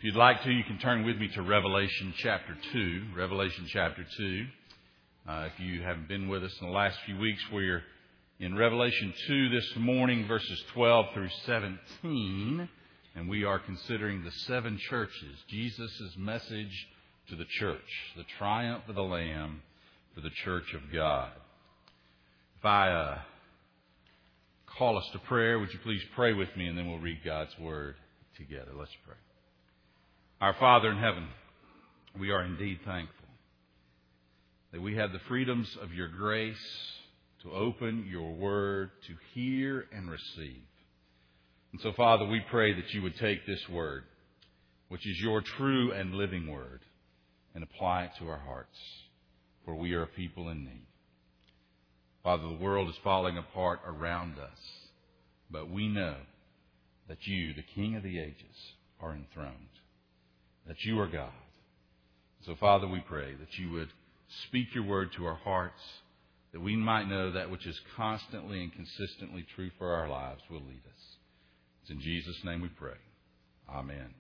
If you'd like to, you can turn with me to Revelation chapter 2. Revelation chapter 2. If you haven't been with us in the last few weeks, we're in Revelation 2 this morning, verses 12 through 17. And we are considering the seven churches, Jesus' message to the church, the triumph of the Lamb for the church of God. If I call us to prayer, would you please pray with me, and then we'll read God's Word together. Let's pray. Our Father in heaven, we are indeed thankful that we have the freedoms of your grace to open your Word, to hear and receive. And so, Father, we pray that you would take this Word, which is your true and living Word, and apply it to our hearts, for we are a people in need. Father, the world is falling apart around us, but we know that you, the King of the ages, are enthroned, that you are God. So, Father, we pray that you would speak your word to our hearts, that we might know that which is constantly and consistently true for our lives will lead us. It's in Jesus' name we pray. Amen.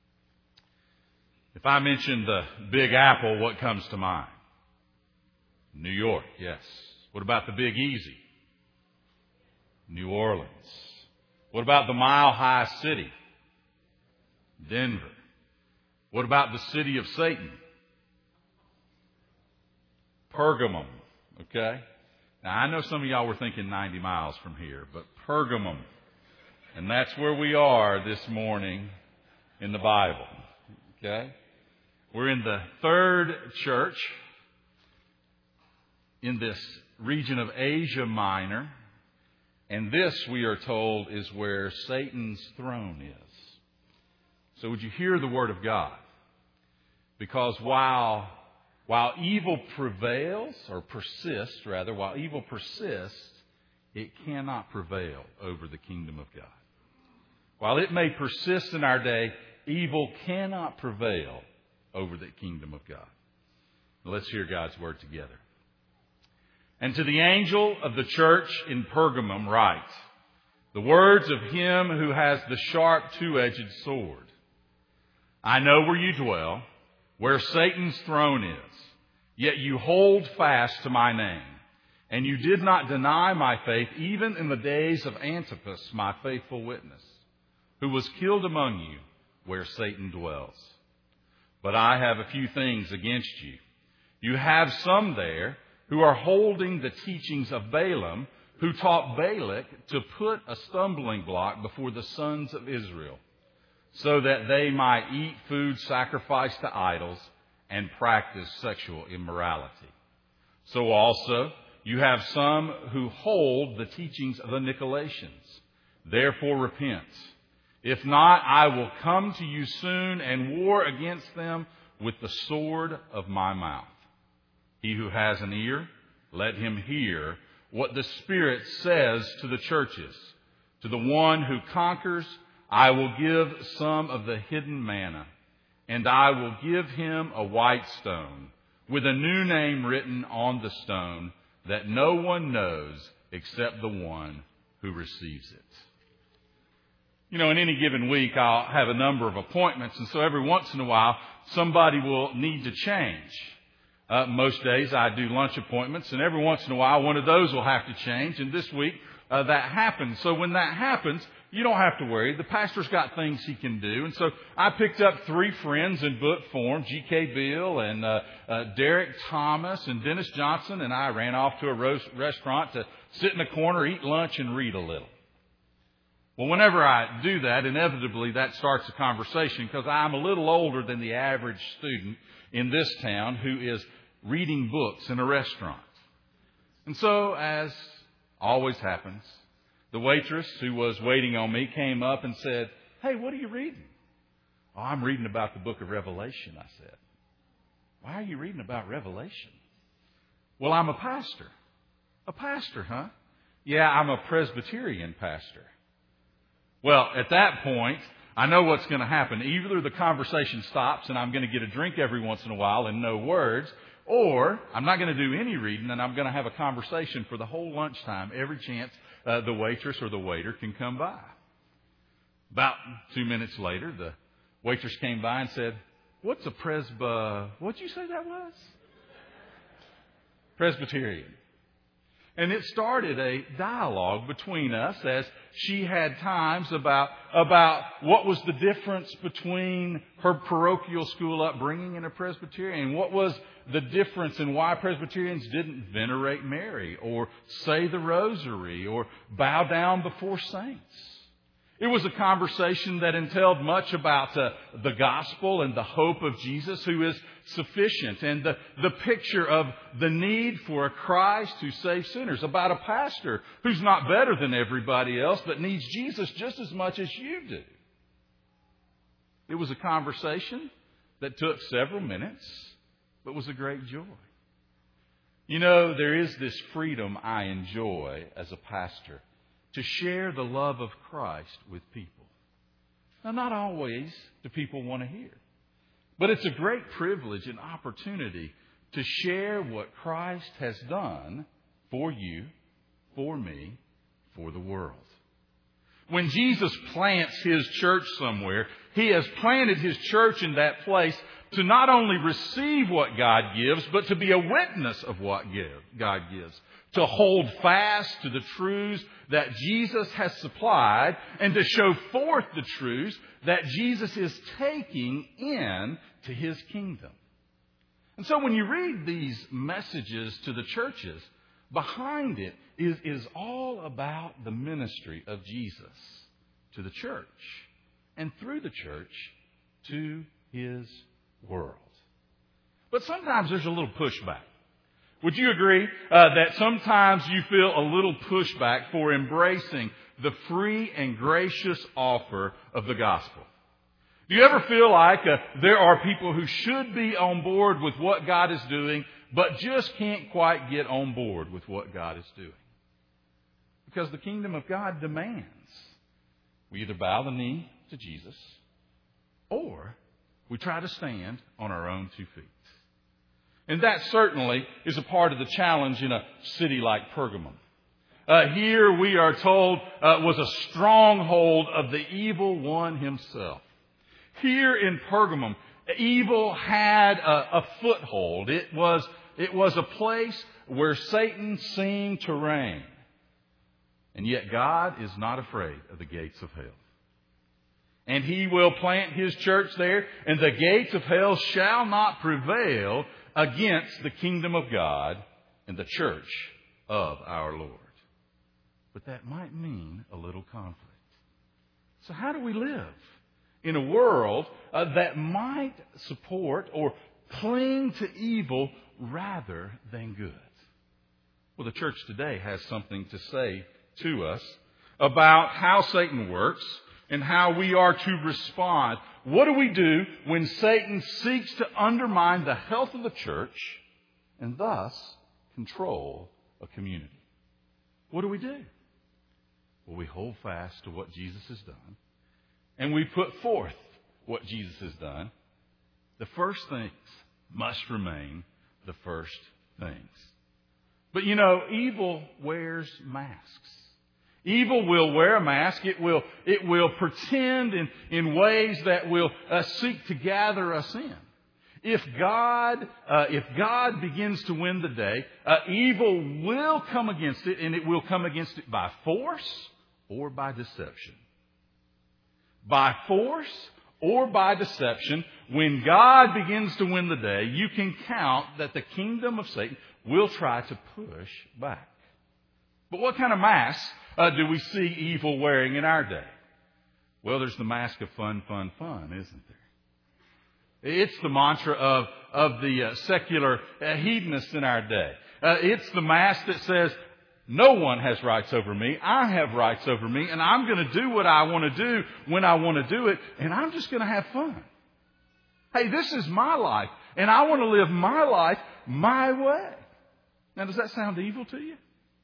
If I mention the Big Apple, what comes to mind? New York, yes. What about the Big Easy? New Orleans. What about the Mile High City? Denver. What about the city of Satan? Pergamum. Okay? Now, I know some of y'all were thinking 90 miles from here, but Pergamum. And that's where we are this morning in the Bible. Okay? We're in the third church in this region of Asia Minor. And this, we are told, is where Satan's throne is. So would you hear the word of God? Because while evil prevails, or persists rather, while evil persists, it cannot prevail over the kingdom of God. While it may persist in our day, evil cannot prevail over the kingdom of God. Let's hear God's word together. And to the angel of the church in Pergamum write, the words of him who has the sharp two-edged sword. I know where you dwell, where Satan's throne is, yet you hold fast to my name, and you did not deny my faith even in the days of Antipas, my faithful witness, who was killed among you where Satan dwells. But I have a few things against you. You have some there who are holding the teachings of Balaam, who taught Balak to put a stumbling block before the sons of Israel, so that they might eat food sacrificed to idols and practice sexual immorality. So also you have some who hold the teachings of the Nicolaitans. Therefore repent. If not, I will come to you soon and war against them with the sword of my mouth. He who has an ear, let him hear what the Spirit says to the churches. To the one who conquers, I will give some of the hidden manna, and I will give him a white stone with a new name written on the stone that no one knows except the one who receives it. You know, in any given week, I'll have a number of appointments, and so every once in a while, somebody will need to change. Most days I do lunch appointments, and every once in a while one of those will have to change. And this week that happens. So when that happens, you don't have to worry. The pastor's got things he can do. And so I picked up 3 friends in book form, G.K. Bill and Derek Thomas and Dennis Johnson, and I ran off to a restaurant to sit in a corner, eat lunch, and read a little. Well, whenever I do that, inevitably that starts a conversation, because I'm a little older than the average student in this town who is reading books in a restaurant. And so, as always happens, the waitress who was waiting on me came up and said, "Hey, what are you reading?" "Oh, I'm reading about the book of Revelation," I said. "Why are you reading about Revelation?" "Well, I'm a pastor." "A pastor, huh?" "Yeah, I'm a Presbyterian pastor." Well, at that point, I know what's going to happen. Either the conversation stops and I'm going to get a drink every once in a while and no words, or I'm not going to do any reading and I'm going to have a conversation for the whole lunchtime every chance the waitress or the waiter can come by. About 2 minutes later, the Waitress came by and said, "What's a what'd you say that was?" Presbyterian. And it started a dialogue between us as she had times about what was the difference between her parochial school upbringing and a Presbyterian. What was the difference in why Presbyterians didn't venerate Mary or say the rosary or bow down before saints. It was a conversation that entailed much about the gospel and the hope of Jesus, who is sufficient, and the picture of the need for a Christ who saves sinners, about a pastor who's not better than everybody else but needs Jesus just as much as you do. It was a conversation that took several minutes, but was a great joy. You know, there is this freedom I enjoy as a pastor to share the love of Christ with people. Now, not always do people want to hear, but it's a great privilege and opportunity to share what Christ has done for you, for me, for the world. When Jesus plants His church somewhere, He has planted His church in that place to not only receive what God gives, but to be a witness of what God gives. To hold fast to the truths that Jesus has supplied and to show forth the truths that Jesus is taking in to His kingdom. And so when you read these messages to the churches, behind it is all about the ministry of Jesus to the church and through the church to His world. But sometimes there's a little pushback. Would you agree that sometimes you feel a little pushback for embracing the free and gracious offer of the gospel? Do you ever feel like there are people who should be on board with what God is doing, but just can't quite get on board with what God is doing? Because the kingdom of God demands we either bow the knee to Jesus or we try to stand on our own 2 feet. And that certainly is a part of the challenge in a city like Pergamum. Here we are told was a stronghold of the evil one himself. Here in Pergamum, evil had a foothold. It was a place where Satan seemed to reign. And yet God is not afraid of the gates of hell. And He will plant His church there, and the gates of hell shall not prevail against the kingdom of God and the church of our Lord. But that might mean a little conflict. So how do we live in a world that might support or cling to evil rather than good? Well, the church today has something to say to us about how Satan works and how we are to respond. What do we do when Satan seeks to undermine the health of the church and thus control a community? What do we do? Well, we hold fast to what Jesus has done, and we put forth what Jesus has done. The first things must remain the first things. But you know, evil wears masks. Evil will wear a mask. It will pretend in ways that will seek to gather us in. If God begins to win the day, evil will come against it, and it will come against it by force or by deception. By force or by deception, when God begins to win the day, you can count that the kingdom of Satan will try to push back. But what kind of mask do we see evil wearing in our day? Well, there's the mask of fun, fun, fun, isn't there? It's the mantra of the secular hedonists in our day. It's the mask that says, no one has rights over me. I have rights over me, and I'm going to do what I want to do when I want to do it, and I'm just going to have fun. Hey, this is my life, and I want to live my life my way. Now, does that sound evil to you?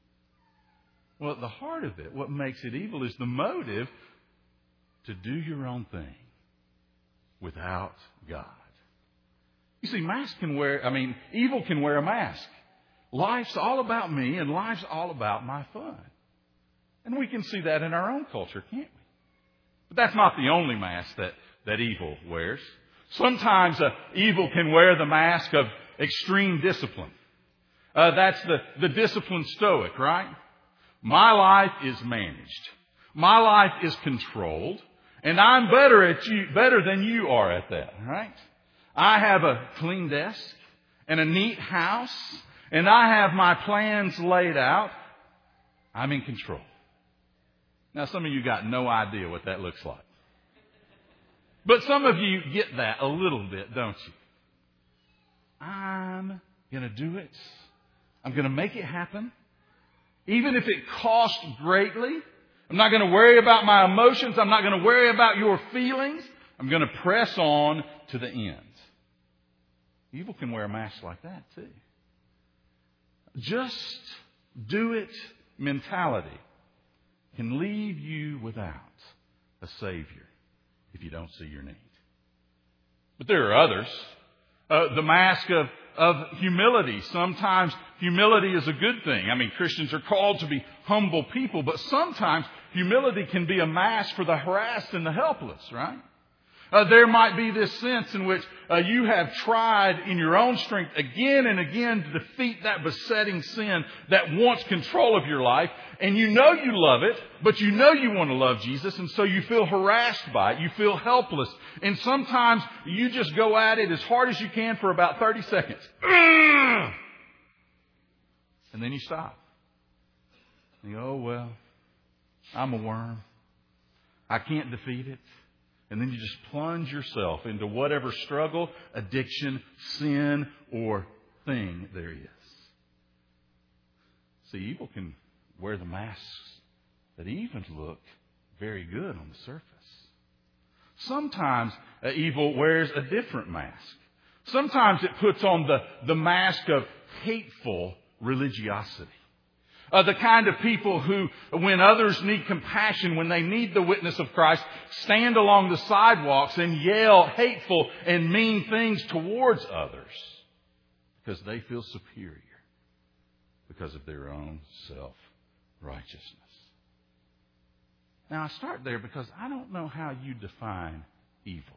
Well, at the heart of it, what makes it evil is the motive to do your own thing without God. You see, evil can wear a mask. Life's all about me, and life's all about my fun. And we can see that in our own culture, can't we? But that's not the only mask that evil wears. Sometimes evil can wear the mask of extreme discipline. That's the disciplined stoic, right? My life is managed. My life is controlled. And I'm better than you are at that, right? I have a clean desk and a neat house, and I have my plans laid out. I'm in control. Now, some of you got no idea what that looks like. But some of you get that a little bit, don't you? I'm going to do it. I'm going to make it happen. Even if it costs greatly. I'm not going to worry about my emotions. I'm not going to worry about your feelings. I'm going to press on to the end. Evil can wear a mask like that too. Just do it mentality can leave you without a Savior if you don't see your need. But there are others. The mask of humility. Sometimes humility is a good thing. I mean, Christians are called to be humble people, but sometimes humility can be a mask for the harassed and the helpless, right? There might be this sense in which you have tried in your own strength again and again to defeat that besetting sin that wants control of your life. And you know you love it, but you know you want to love Jesus. And so you feel harassed by it. You feel helpless. And sometimes you just go at it as hard as you can for about 30 seconds. And then you stop. And you go, oh, well, I'm a worm. I can't defeat it. And then you just plunge yourself into whatever struggle, addiction, sin, or thing there is. See, evil can wear the masks that even look very good on the surface. Sometimes evil wears a different mask. Sometimes it puts on the mask of hateful religiosity. The kind of people who, when others need compassion, when they need the witness of Christ, stand along the sidewalks and yell hateful and mean things towards others because they feel superior because of their own self-righteousness. Now, I start there because I don't know how you define evil.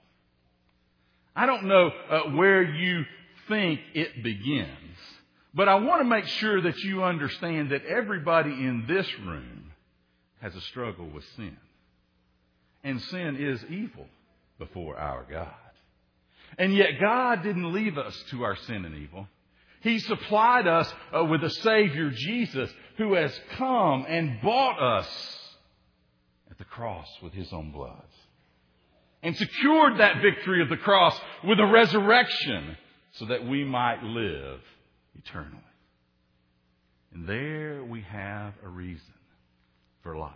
I don't know where you think it begins. But I want to make sure that you understand that everybody in this room has a struggle with sin. And sin is evil before our God. And yet God didn't leave us to our sin and evil. He supplied us with a Savior, Jesus, who has come and bought us at the cross with His own blood. And secured that victory of the cross with a resurrection so that we might live eternally. And there we have a reason for life.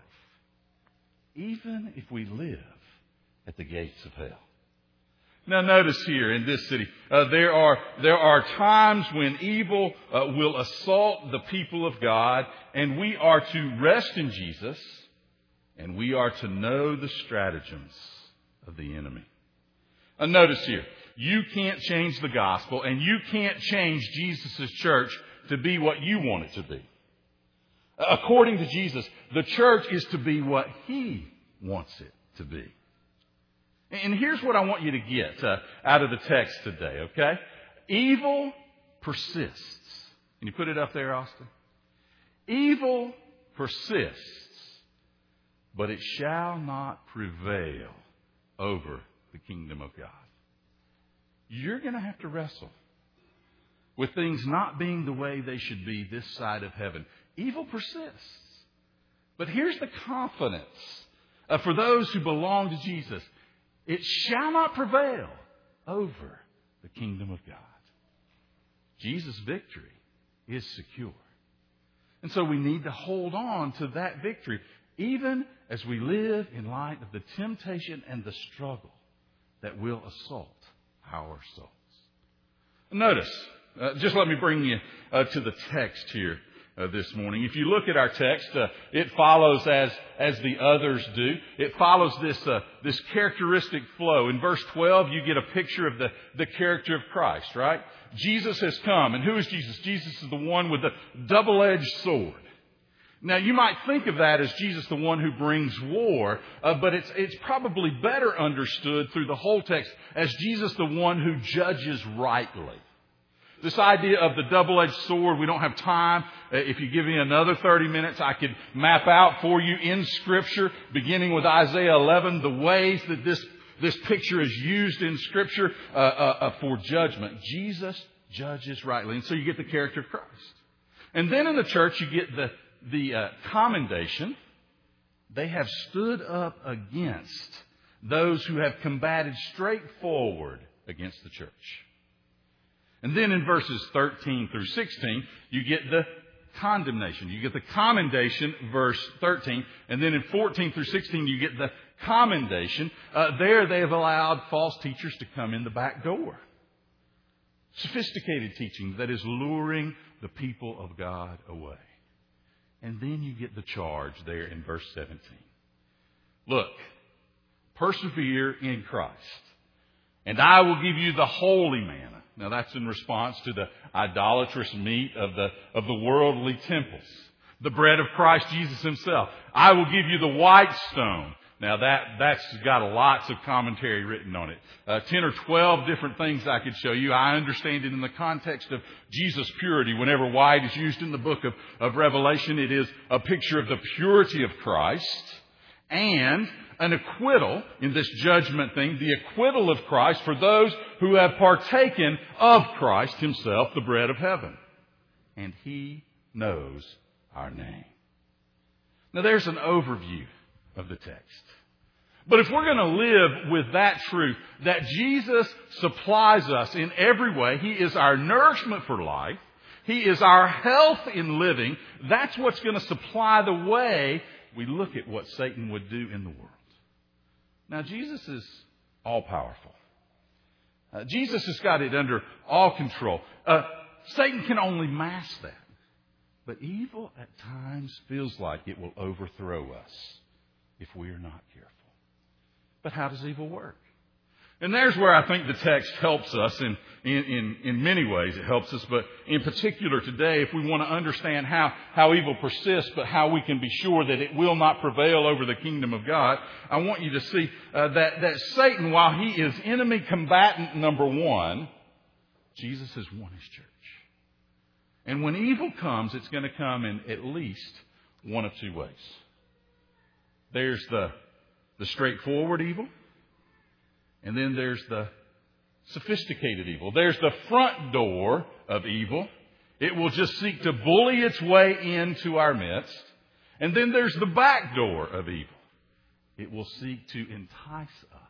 Even if we live at the gates of hell. Now notice here in this city, there are times when evil will assault the people of God, and we are to rest in Jesus, and we are to know the stratagems of the enemy. Notice here, you can't change the gospel, and you can't change Jesus' church to be what you want it to be. According to Jesus, the church is to be what He wants it to be. And here's what I want you to get out of the text today, okay? Evil persists. Can you put it up there, Austin? Evil persists, but it shall not prevail over the kingdom of God. You're going to have to wrestle with things not being the way they should be this side of heaven. Evil persists. But here's the confidence for those who belong to Jesus. It shall not prevail over the kingdom of God. Jesus' victory is secure. And so we need to hold on to that victory, even as we live in light of the temptation and the struggle that will assault our souls. Notice, just let me bring you to the text here this morning. If you look at our text, it follows as the others do. It follows this characteristic flow. In verse 12, you get a picture of the character of Christ, right? Jesus has come. And who is Jesus? Jesus is the one with the double-edged sword. Now, you might think of that as Jesus the one who brings war, but it's probably better understood through the whole text as Jesus the one who judges rightly. This idea of the double-edged sword, we don't have time. If you give me another 30 minutes, I could map out for you in Scripture, beginning with Isaiah 11, the ways that this picture is used in Scripture for judgment. Jesus judges rightly. And so you get the character of Christ. And then in the church, you get the commendation. They have stood up against those who have combated straightforward against the church. And then in verses 13 through 16, you get the condemnation. You get the commendation, verse 13. And then in 14 through 16, you get the commendation. There they have allowed false teachers to come in the back door. Sophisticated teaching that is luring the people of God away. And then you get the charge there in verse 17. Look, persevere in Christ, and I will give you the holy manna. Now that's in response to the idolatrous meat of the worldly temples. The bread of Christ Jesus himself. I will give you the white stone. Now that's got lots of commentary written on it. 10 or 12 different things I could show you. I understand it in the context of Jesus' purity. Whenever white is used in the book of Revelation, it is a picture of the purity of Christ and an acquittal in this judgment thing, the acquittal of Christ for those who have partaken of Christ himself, the bread of heaven. And he knows our name. Now there's an overview of the text. But if we're going to live with that truth, that Jesus supplies us in every way, he is our nourishment for life, he is our health in living, that's what's going to supply the way we look at what Satan would do in the world. Now, Jesus is all-powerful. Jesus has got it under all control. Satan can only mask that. But evil at times feels like it will overthrow us if we are not careful. But how does evil work? And there's where I think the text helps us in many ways. It helps us, but in particular today, if we want to understand how evil persists, but how we can be sure that it will not prevail over the kingdom of God, I want you to see that Satan, while he is enemy combatant number one, Jesus has won his church. And when evil comes, it's going to come in at least one of two ways. There's the straightforward evil. And then there's the sophisticated evil. There's the front door of evil. It will just seek to bully its way into our midst. And then there's the back door of evil. It will seek to entice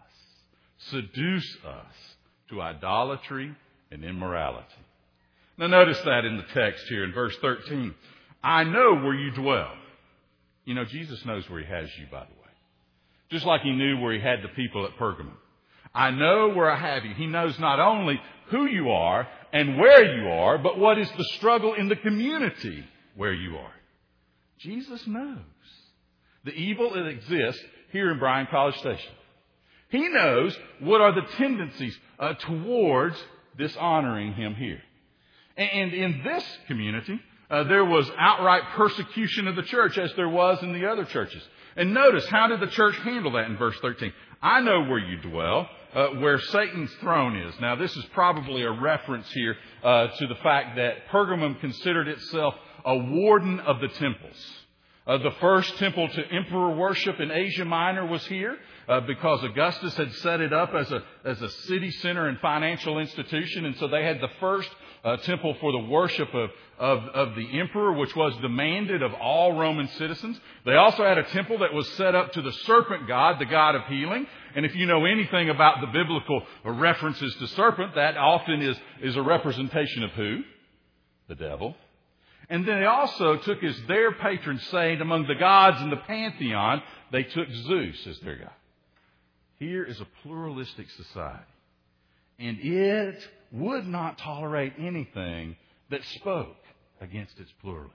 us, seduce us to idolatry and immorality. Now notice that in the text here in verse 13. I know where you dwell. You know, Jesus knows where he has you, by the way. Just like he knew where he had the people at Pergamum. I know where I have you. He knows not only who you are and where you are, but what is the struggle in the community where you are. Jesus knows the evil that exists here in Bryan College Station. He knows what are the tendencies towards dishonoring him here. And in this community, there was outright persecution of the church as there was in the other churches. And notice, how did the church handle that in verse 13? I know where you dwell, where Satan's throne is. Now, this is probably a reference here to the fact that Pergamum considered itself a warden of the temples. The first temple to emperor worship in Asia Minor was here because Augustus had set it up as a city center and financial institution. And so they had the first temple for the worship of the emperor, which was demanded of all Roman citizens. They also had a temple that was set up to the serpent god, the god of healing. And if you know anything about the biblical references to serpent, that often is a representation of who? The devil. And then they also took as their patron saint among the gods in the pantheon, they took Zeus as their god. Here is a pluralistic society. And it would not tolerate anything that spoke against its pluralism.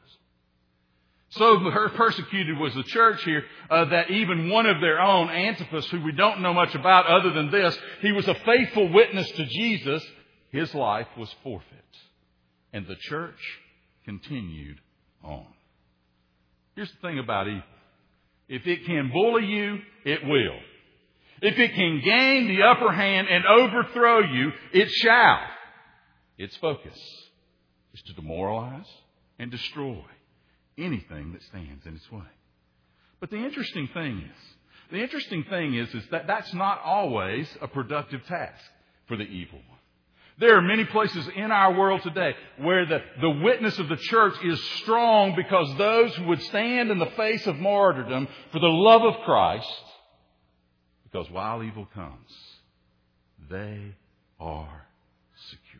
So persecuted was the church here that even one of their own, Antipas, who we don't know much about other than this, he was a faithful witness to Jesus. His life was forfeit. And the church continued on. Here's the thing about evil. If it can bully you, it will. If it can gain the upper hand and overthrow you, it shall. Its focus is to demoralize and destroy anything that stands in its way. But the interesting thing is that that's not always a productive task for the evil one. There are many places in our world today where the witness of the church is strong because those who would stand in the face of martyrdom for the love of Christ, because while evil comes, they are secure.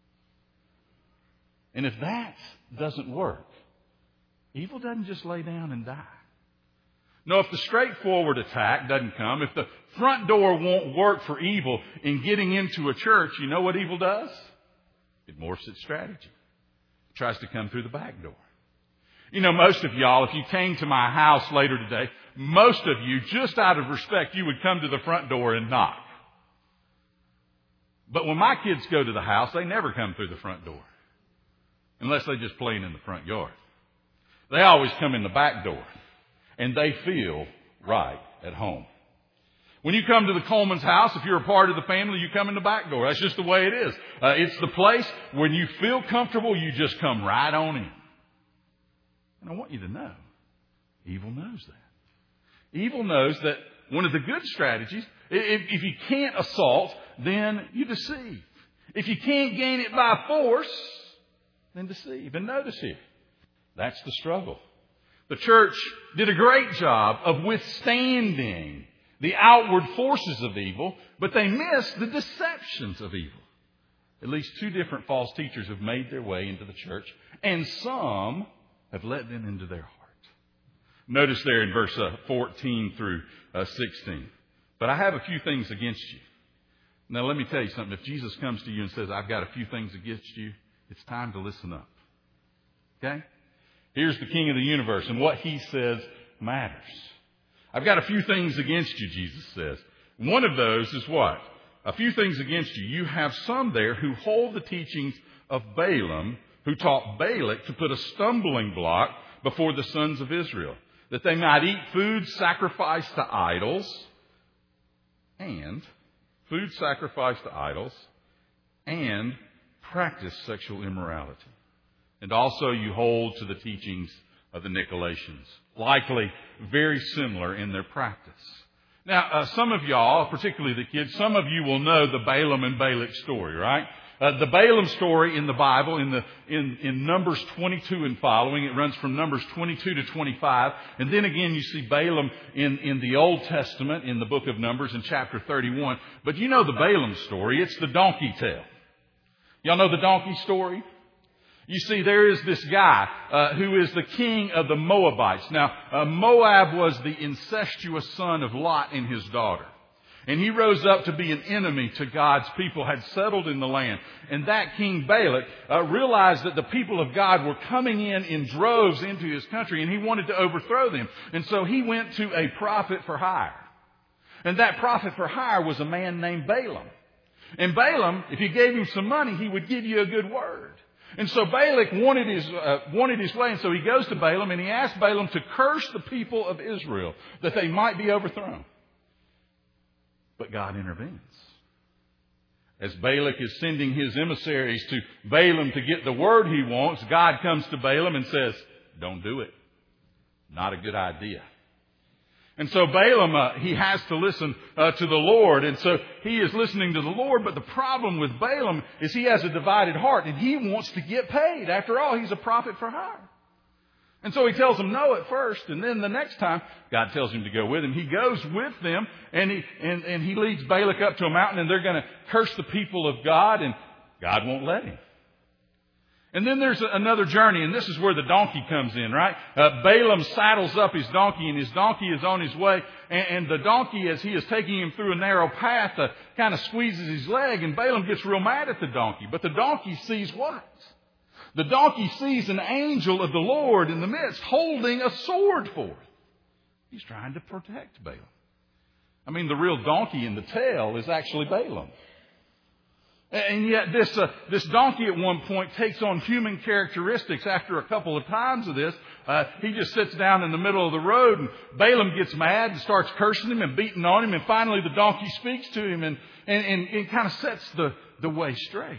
And if that doesn't work, evil doesn't just lay down and die. No, if the straightforward attack doesn't come, if the front door won't work for evil in getting into a church, you know what evil does? It morphs its strategy. It tries to come through the back door. You know, most of y'all, if you came to my house later today, most of you, just out of respect, you would come to the front door and knock. But when my kids go to the house, they never come through the front door. Unless they're just playing in the front yard. They always come in the back door. And they feel right at home. When you come to the Coleman's house, if you're a part of the family, you come in the back door. That's just the way it is. It's the place when you feel comfortable, you just come right on in. And I want you to know, evil knows that. Evil knows that one of the good strategies, if you can't assault, then you deceive. If you can't gain it by force, then deceive. And notice here, that's the struggle. The church did a great job of withstanding the outward forces of evil, but they missed the deceptions of evil. At least 2 different false teachers have made their way into the church, and some have let them into their heart. Notice there in verse 14 through 16. But I have a few things against you. Now let me tell you something. If Jesus comes to you and says, I've got a few things against you, it's time to listen up. Okay? Here's the King of the universe, and what He says matters. I've got a few things against you, Jesus says. One of those is what? A few things against you. You have some there who hold the teachings of Balaam, who taught Balak to put a stumbling block before the sons of Israel, that they might eat food sacrificed to idols, and practice sexual immorality. And also you hold to the teachings of the Nicolaitans. Likely very similar in their practice. Now, some of y'all, particularly the kids, some of you will know the Balaam and Balak story, right? The Balaam story in the Bible, in Numbers 22 and following, it runs from Numbers 22 to 25. And then again you see Balaam in the Old Testament, in the book of Numbers in chapter 31. But you know the Balaam story, it's the donkey tale. Y'all know the donkey story? You see, there is this guy who is the king of the Moabites. Now, Moab was the incestuous son of Lot and his daughter. And he rose up to be an enemy to God's people, had settled in the land. And that King Balak realized that the people of God were coming in droves into his country, and he wanted to overthrow them. And so he went to a prophet for hire. And that prophet for hire was a man named Balaam. And Balaam, if you gave him some money, he would give you a good word. And so Balak wanted his way, and so he goes to Balaam and he asks Balaam to curse the people of Israel that they might be overthrown. But God intervenes. As Balak is sending his emissaries to Balaam to get the word he wants, God comes to Balaam and says, "Don't do it. Not a good idea." And so Balaam, he has to listen to the Lord. And so he is listening to the Lord. But the problem with Balaam is he has a divided heart. And he wants to get paid. After all, he's a prophet for hire. And so he tells them no at first. And then the next time, God tells him to go with him. He goes with them. And he leads Balak up to a mountain. And they're going to curse the people of God. And God won't let him. And then there's another journey, and this is where the donkey comes in, right? Balaam saddles up his donkey, and his donkey is on his way. And the donkey, as he is taking him through a narrow path, kind of squeezes his leg, and Balaam gets real mad at the donkey. But the donkey sees what? The donkey sees an angel of the Lord in the midst holding a sword forth. He's trying to protect Balaam. I mean, the real donkey in the tale is actually Balaam. And yet this donkey at one point takes on human characteristics. After a couple of times of this, he just sits down in the middle of the road, and Balaam gets mad and starts cursing him and beating on him. And finally the donkey speaks to him and kind of sets the way straight.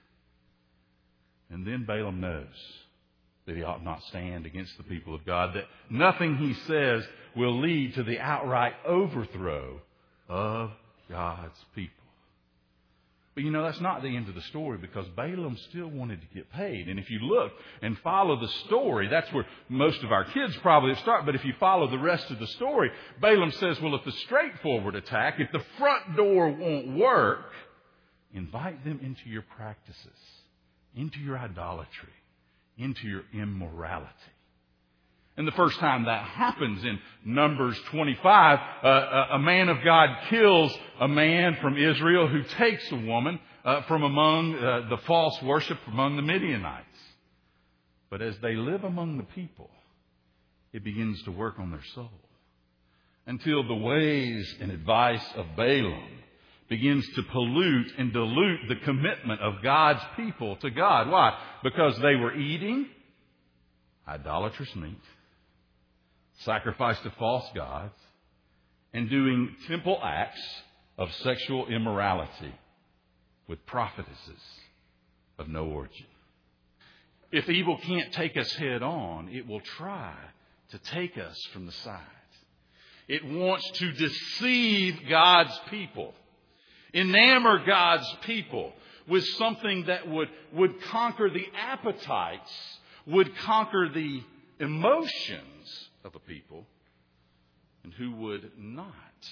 And then Balaam knows that he ought not stand against the people of God, that nothing he says will lead to the outright overthrow of God's people. But that's not the end of the story, because Balaam still wanted to get paid. And if you look and follow the story, that's where most of our kids probably start. But if you follow the rest of the story, Balaam says, well, if the straightforward attack, if the front door won't work, invite them into your practices, into your idolatry, into your immorality. And the first time that happens in Numbers 25, a man of God kills a man from Israel who takes a woman from among the false worship among the Midianites. But as they live among the people, it begins to work on their soul, until the ways and advice of Balaam begins to pollute and dilute the commitment of God's people to God. Why? Because they were eating idolatrous meat, sacrifice to false gods, and doing temple acts of sexual immorality with prophetesses of no origin. If evil can't take us head on, it will try to take us from the sides. It wants to deceive God's people, enamor God's people with something that would conquer the appetites, would conquer the emotions of a people, and who would not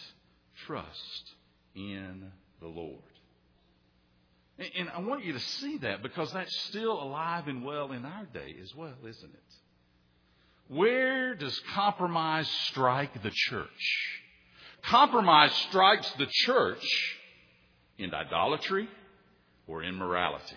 trust in the Lord. And I want you to see that, because that's still alive and well in our day as well, isn't it? Where does compromise strike the church? Compromise strikes the church in idolatry or immorality,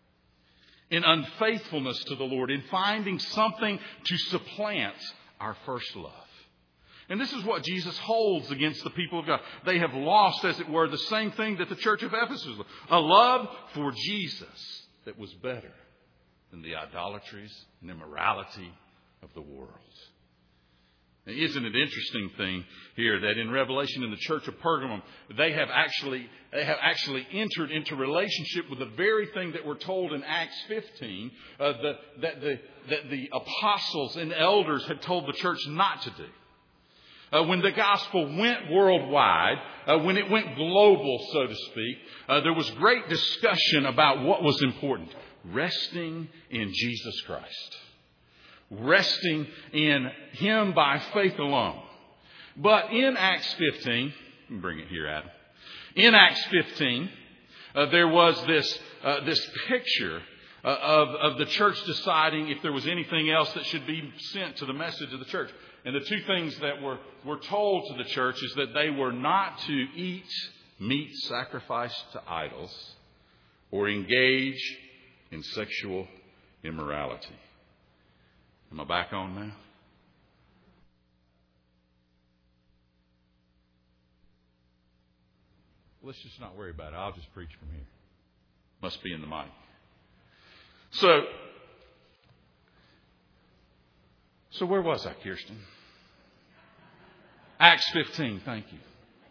in unfaithfulness to the Lord, in finding something to supplant our first love. And this is what Jesus holds against the people of God. They have lost, as it were, the same thing that the church of Ephesus was. A love for Jesus that was better than the idolatries and immorality of the world. Now, isn't it interesting thing here that in Revelation, in the church of Pergamum, they have actually entered into relationship with the very thing that we're told in Acts 15 that the apostles and elders had told the church not to do. When the gospel went worldwide, when it went global, so to speak, there was great discussion about what was important: resting in Jesus Christ. Resting in Him by faith alone. But in Acts 15, let me bring it here, Adam. In Acts 15, there was this picture of the church deciding if there was anything else that should be sent to the message of the church. And the two things that were told to the church is that they were not to eat meat sacrificed to idols or engage in sexual immorality. Am I back on now? Let's just not worry about it. I'll just preach from here. Must be in the mic. So where was I, Kirsten? Acts 15, thank you.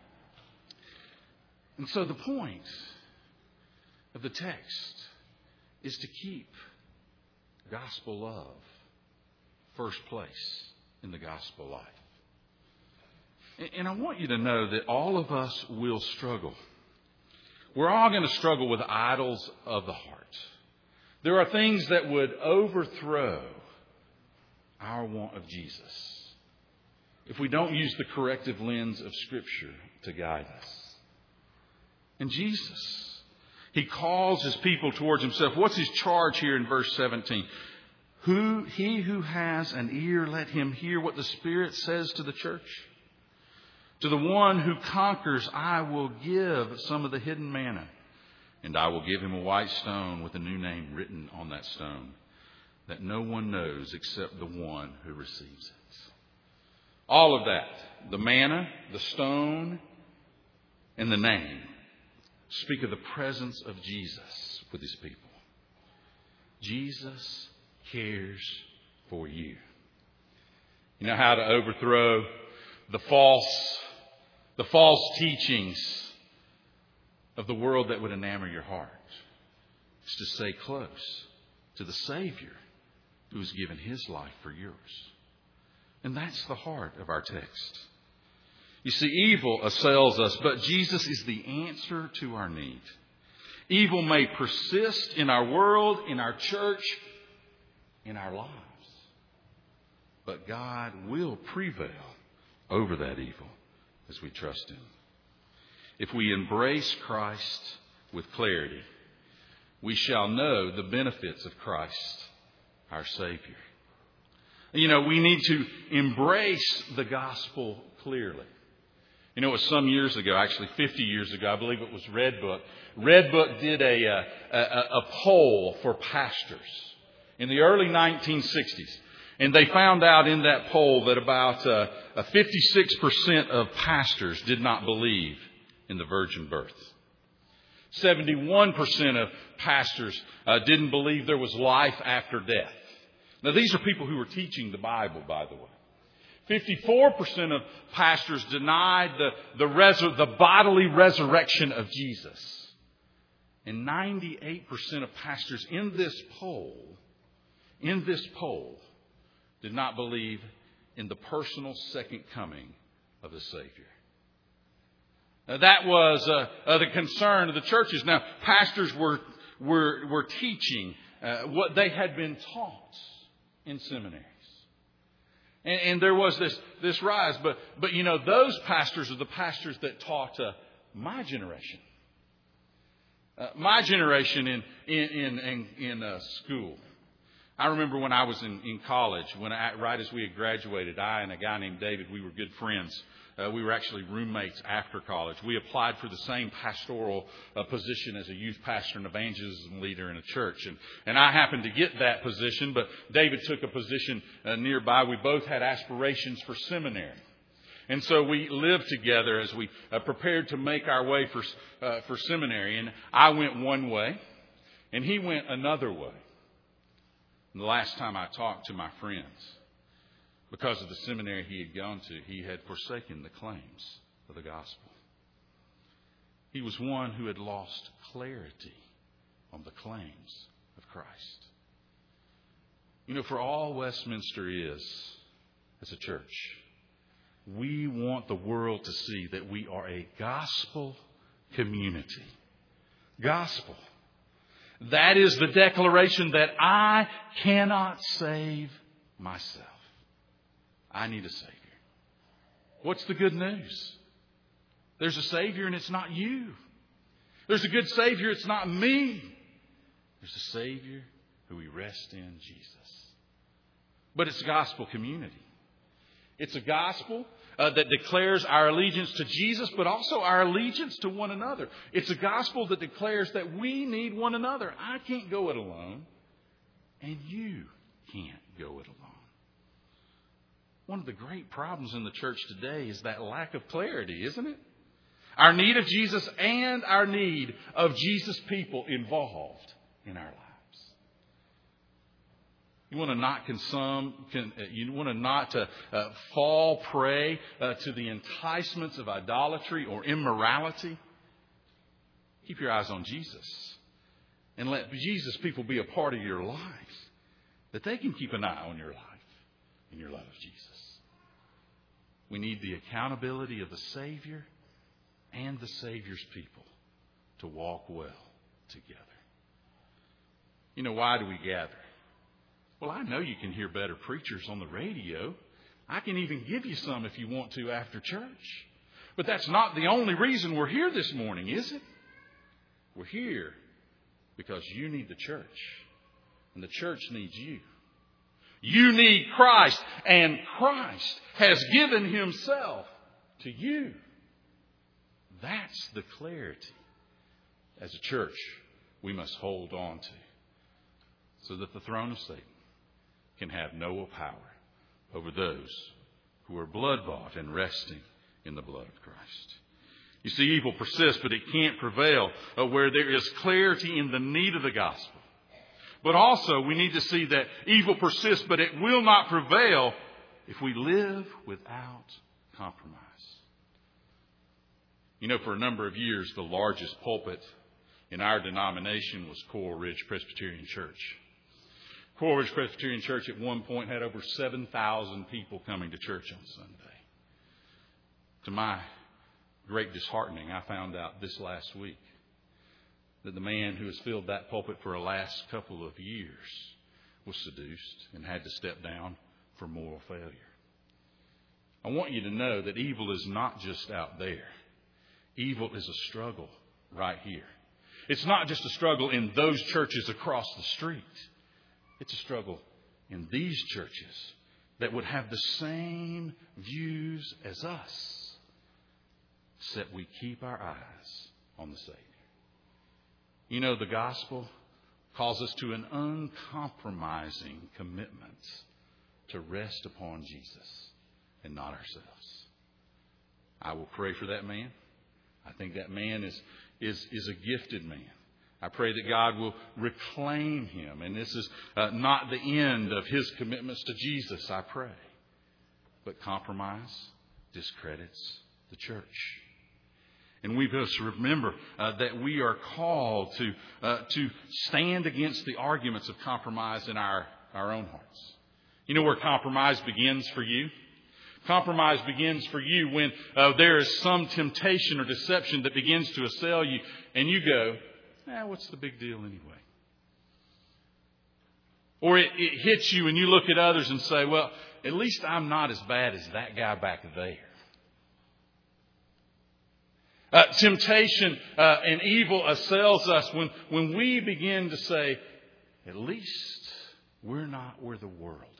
And so the point of the text is to keep gospel love first place in the gospel life. And I want you to know that all of us will struggle. We're all going to struggle with idols of the heart. There are things that would overthrow our want of Jesus if we don't use the corrective lens of Scripture to guide us. And Jesus, He calls His people towards Himself. What's His charge here in verse 17? He who has an ear, let him hear what the Spirit says to the church. To the one who conquers, I will give some of the hidden manna, and I will give him a white stone with a new name written on that stone, that no one knows except the one who receives it. All of that, the manna, the stone, and the name, speak of the presence of Jesus with His people. Jesus cares for you. You know how to overthrow the false teachings of the world that would enamor your heart. It's to stay close to the Savior who has given His life for yours. And that's the heart of our text. You see, evil assails us, but Jesus is the answer to our need. Evil may persist in our world, in our church, in our lives. But God will prevail over that evil as we trust Him. If we embrace Christ with clarity, we shall know the benefits of Christ, our Savior. You know, we need to embrace the gospel clearly. You know, it was some years ago, actually 50 years ago, I believe it was Redbook. Redbook did a poll for pastors in the early 1960s. And they found out in that poll that about 56% of pastors did not believe in the virgin birth. 71% of pastors didn't believe there was life after death. Now, these are people who were teaching the Bible, by the way. 54% of pastors denied the bodily resurrection of Jesus. And 98% of pastors in this poll, did not believe in the personal second coming of the Savior. Now, that was the concern of the churches. Now, pastors were teaching what they had been taught in seminaries. And there was this rise. But you know, those pastors are the pastors that taught my generation. My generation in school. I remember when I was in college, right as we had graduated, I and a guy named David, we were good friends. We were actually roommates after college. We applied for the same pastoral position as a youth pastor and evangelism leader in a church. And I happened to get that position, but David took a position nearby. We both had aspirations for seminary. And so we lived together as we prepared to make our way for seminary. And I went one way, and he went another way. And the last time I talked to my friends, because of the seminary he had gone to, he had forsaken the claims of the gospel. He was one who had lost clarity on the claims of Christ. You know, for all Westminster is as a church, we want the world to see that we are a gospel community. Gospel. That is the declaration that I cannot save myself. I need a Savior. What's the good news? There's a Savior and it's not you. There's a good Savior, it's not me. There's a Savior who we rest in, Jesus. But it's a gospel community. It's a gospel that declares our allegiance to Jesus, but also our allegiance to one another. It's a gospel that declares that we need one another. I can't go it alone, and you can't go it alone. One of the great problems in the church today is that lack of clarity, isn't it? Our need of Jesus and our need of Jesus' people involved in our lives. You want to not fall prey to the enticements of idolatry or immorality? Keep your eyes on Jesus. And let Jesus' people be a part of your life. That they can keep an eye on your life and your love of Jesus. We need the accountability of the Savior and the Savior's people to walk well together. You know, why do we gather? Well, I know you can hear better preachers on the radio. I can even give you some if you want to after church. But that's not the only reason we're here this morning, is it? We're here because you need the church. And the church needs you. You need Christ. And Christ has given Himself to you. That's the clarity as a church we must hold on to. So that the throne of Satan can have no power over those who are blood-bought and resting in the blood of Christ. You see, evil persists, but it can't prevail where there is clarity in the need of the gospel. But also, we need to see that evil persists, but it will not prevail if we live without compromise. You know, for a number of years, the largest pulpit in our denomination was Coral Ridge Presbyterian Church. Coral Ridge Presbyterian Church at one point had over 7,000 people coming to church on Sunday. To my great disheartening, I found out this last week that the man who has filled that pulpit for the last couple of years was seduced and had to step down for moral failure. I want you to know that evil is not just out there. Evil is a struggle right here. It's not just a struggle in those churches across the street. It's a struggle in these churches that would have the same views as us, except we keep our eyes on the Savior. You know, the gospel calls us to an uncompromising commitment to rest upon Jesus and not ourselves. I will pray for that man. I think that man is a gifted man. I pray that God will reclaim him. And this is not the end of his commitments to Jesus, I pray. But compromise discredits the church. And we must remember that we are called to stand against the arguments of compromise in our own hearts. You know where compromise begins for you? Compromise begins for you when there is some temptation or deception that begins to assail you, and you go, what's the big deal anyway? Or it hits you and you look at others and say, well, at least I'm not as bad as that guy back there. Temptation and evil assails us when we begin to say, at least we're not where the world is.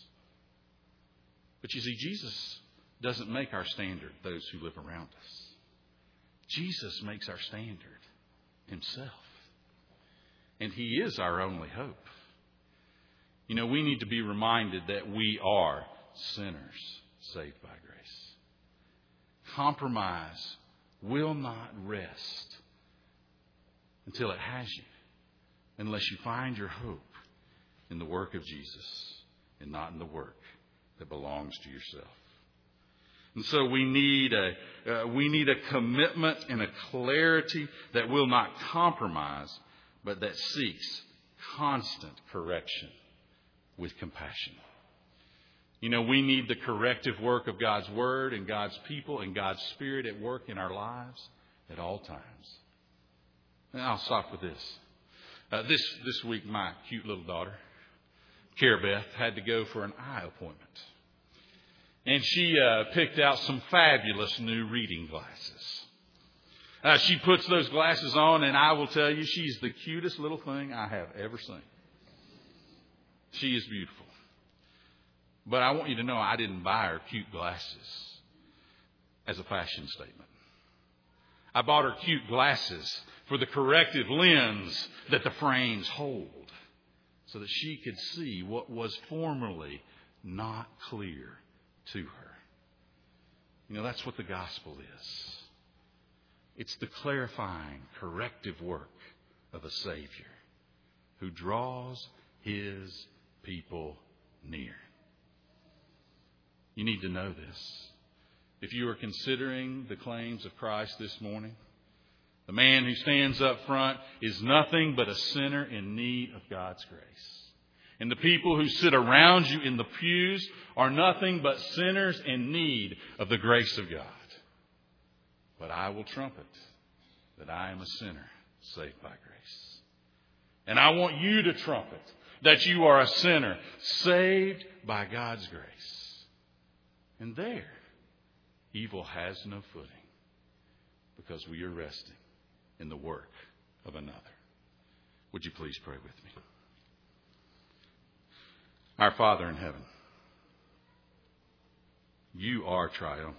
But you see, Jesus doesn't make our standard those who live around us. Jesus makes our standard Himself. And He is our only hope. You know, we need to be reminded that we are sinners saved by grace. Compromise will not rest until it has you, unless you find your hope in the work of Jesus and not in the work that belongs to yourself. And so we need a commitment and a clarity that will not compromise, but that seeks constant correction with compassion. You know, we need the corrective work of God's Word and God's people and God's Spirit at work in our lives at all times. And I'll stop with this. This week, my cute little daughter, Cara Beth, had to go for an eye appointment. And she picked out some fabulous new reading glasses. She puts those glasses on, and I will tell you, she's the cutest little thing I have ever seen. She is beautiful. But I want you to know I didn't buy her cute glasses as a fashion statement. I bought her cute glasses for the corrective lens that the frames hold, so that she could see what was formerly not clear to her. You know, that's what the gospel is. It's the clarifying, corrective work of a Savior who draws His people near. You need to know this. If you are considering the claims of Christ this morning, the man who stands up front is nothing but a sinner in need of God's grace. And the people who sit around you in the pews are nothing but sinners in need of the grace of God. But I will trumpet that I am a sinner saved by grace. And I want you to trumpet that you are a sinner saved by God's grace. And there, evil has no footing because we are resting in the work of another. Would you please pray with me? Our Father in heaven, you are triumphant.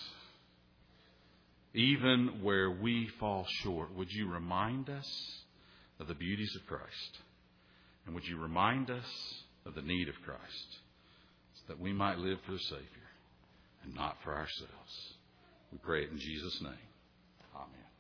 Even where we fall short, would you remind us of the beauties of Christ? And would you remind us of the need of Christ so that we might live for the Savior and not for ourselves? We pray it in Jesus' name. Amen.